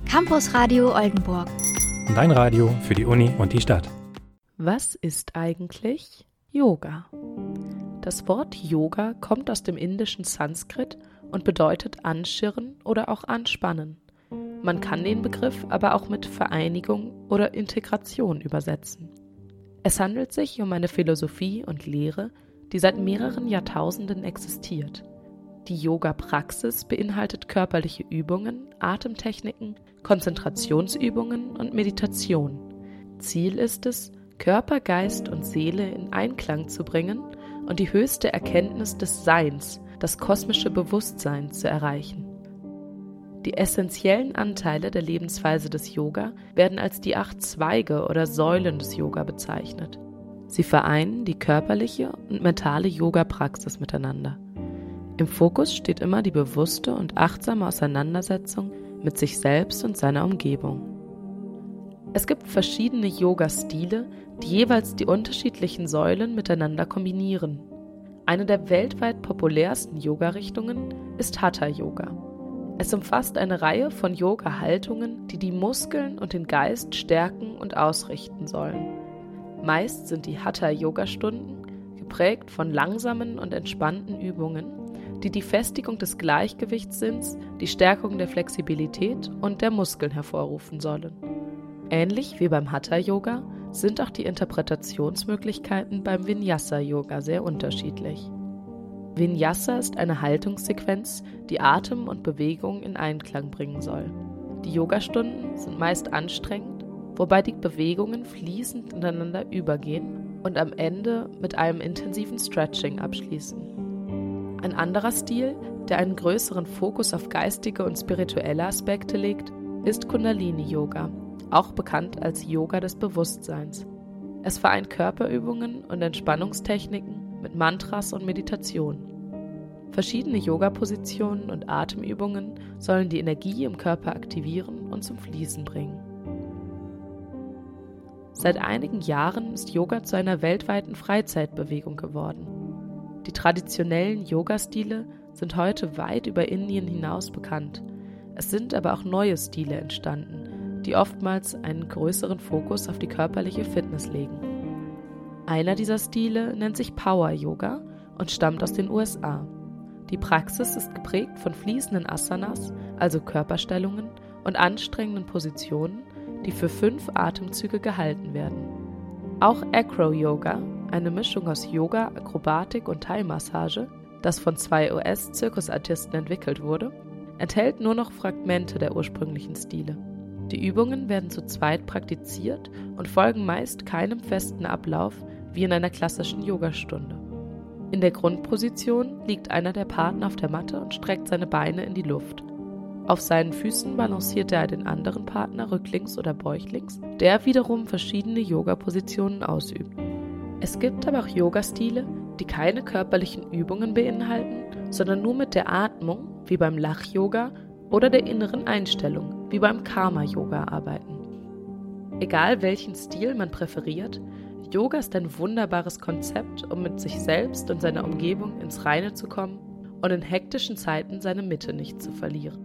Campus Radio Oldenburg. Dein Radio für die Uni und die Stadt. Was ist eigentlich Yoga? Das Wort Yoga kommt aus dem indischen Sanskrit und bedeutet anschirren oder auch anspannen. Man kann den Begriff aber auch mit Vereinigung oder Integration übersetzen. Es handelt sich um eine Philosophie und Lehre, die seit mehreren Jahrtausenden existiert. Die Yoga-Praxis beinhaltet körperliche Übungen, Atemtechniken, Konzentrationsübungen und Meditation. Ziel ist es, Körper, Geist und Seele in Einklang zu bringen und die höchste Erkenntnis des Seins, das kosmische Bewusstsein, zu erreichen. Die essentiellen Anteile der Lebensweise des Yoga werden als die 8 Zweige oder Säulen des Yoga bezeichnet. Sie vereinen die körperliche und mentale Yoga-Praxis miteinander. Im Fokus steht immer die bewusste und achtsame Auseinandersetzung mit sich selbst und seiner Umgebung. Es gibt verschiedene Yoga-Stile, die jeweils die unterschiedlichen Säulen miteinander kombinieren. Eine der weltweit populärsten Yoga-Richtungen ist Hatha-Yoga. Es umfasst eine Reihe von Yoga-Haltungen, die die Muskeln und den Geist stärken und ausrichten sollen. Meist sind die Hatha-Yoga-Stunden geprägt von langsamen und entspannten Übungen, die die Festigung des Gleichgewichtssinns, die Stärkung der Flexibilität und der Muskeln hervorrufen sollen. Ähnlich wie beim Hatha-Yoga sind auch die Interpretationsmöglichkeiten beim Vinyasa-Yoga sehr unterschiedlich. Vinyasa ist eine Haltungssequenz, die Atem und Bewegung in Einklang bringen soll. Die Yogastunden sind meist anstrengend, wobei die Bewegungen fließend ineinander übergehen und am Ende mit einem intensiven Stretching abschließen. Ein anderer Stil, der einen größeren Fokus auf geistige und spirituelle Aspekte legt, ist Kundalini-Yoga, auch bekannt als Yoga des Bewusstseins. Es vereint Körperübungen und Entspannungstechniken mit Mantras und Meditation. Verschiedene Yoga-Positionen und Atemübungen sollen die Energie im Körper aktivieren und zum Fließen bringen. Seit einigen Jahren ist Yoga zu einer weltweiten Freizeitbewegung geworden. Die traditionellen Yoga-Stile sind heute weit über Indien hinaus bekannt. Es sind aber auch neue Stile entstanden, die oftmals einen größeren Fokus auf die körperliche Fitness legen. Einer dieser Stile nennt sich Power Yoga und stammt aus den USA. Die Praxis ist geprägt von fließenden Asanas, also Körperstellungen, und anstrengenden Positionen, die für 5 Atemzüge gehalten werden. Auch Acro-Yoga, eine Mischung aus Yoga, Akrobatik und Thai-Massage, das von 2 US-Zirkusartisten entwickelt wurde, enthält nur noch Fragmente der ursprünglichen Stile. Die Übungen werden zu zweit praktiziert und folgen meist keinem festen Ablauf wie in einer klassischen Yogastunde. In der Grundposition liegt einer der Partner auf der Matte und streckt seine Beine in die Luft. Auf seinen Füßen balanciert er den anderen Partner rücklings oder bäuchlings, der wiederum verschiedene Yoga-Positionen ausübt. Es gibt aber auch Yoga-Stile, die keine körperlichen Übungen beinhalten, sondern nur mit der Atmung, wie beim Lach-Yoga, oder der inneren Einstellung, wie beim Karma-Yoga, arbeiten. Egal welchen Stil man präferiert, Yoga ist ein wunderbares Konzept, um mit sich selbst und seiner Umgebung ins Reine zu kommen und in hektischen Zeiten seine Mitte nicht zu verlieren.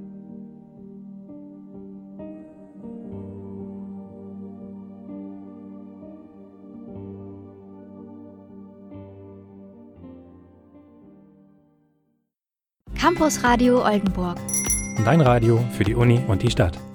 Campus Radio Oldenburg. Dein Radio für die Uni und die Stadt.